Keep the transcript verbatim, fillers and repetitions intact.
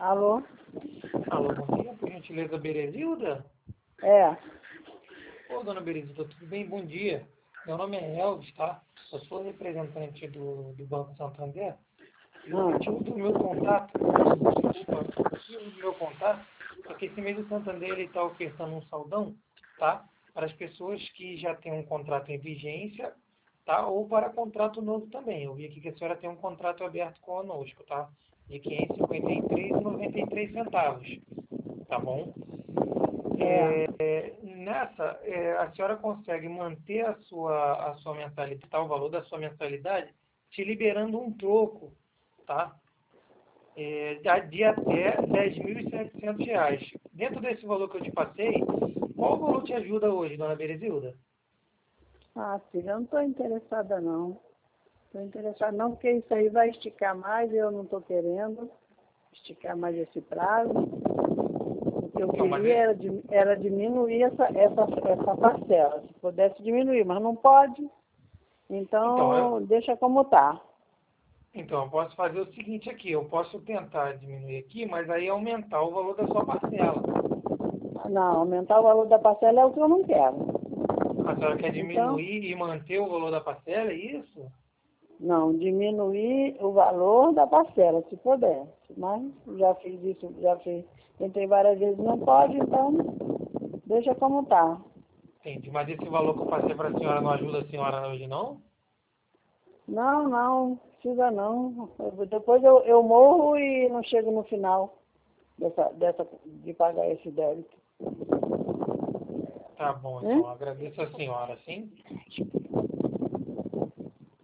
Alô? Alô, bom dia, por gentileza, Berezilda? É. Ô, dona Berezilda, tudo bem? Bom dia. Meu nome é Elvis, tá? Eu sou representante do, do Banco Santander. E o Hum. motivo do meu contato, desculpa, o motivo do meu contato é que esse mês o Santander está ofertando um saldão, tá? Para as pessoas que já têm um contrato em vigência, tá? Ou para contrato novo também. Eu vi aqui que a senhora tem um contrato aberto conosco, tá? De quinhentos e cinquenta e três reais e noventa e três centavos, tá bom? É. É, nessa, é, a senhora consegue manter a sua, a sua mensalidade, tá, o valor da sua mensalidade, te liberando um troco, tá? É, de até dez mil e setecentos reais. Dentro desse valor que eu te passei, qual valor te ajuda hoje, dona Berezilda? Ah, filha, eu não estou interessada não. Estou interessada não, porque isso aí vai esticar mais e eu não estou querendo esticar mais esse prazo. O que eu Não, mas queria é- era, di- era diminuir essa, essa, essa parcela. Se pudesse diminuir, mas não pode. então, eu, Então, deixa como está. então, eu posso fazer o seguinte aqui, eu posso tentar diminuir aqui, mas aí aumentar o valor da sua parcela. Não, aumentar o valor da parcela é o que eu não quero. A senhora quer Então, diminuir e manter o valor da parcela, é isso? não, diminuir o valor da parcela, se puder. Mas já fiz isso, já fiz. Tentei várias vezes, não pode, então deixa como está. Entendi. Mas esse valor que eu passei para a senhora não ajuda a senhora hoje, não? Não, não, precisa não. Eu- depois eu, eu morro e não chego no final dessa, dessa, de pagar esse débito. Tá bom, Né? então. Agradeço a senhora, sim?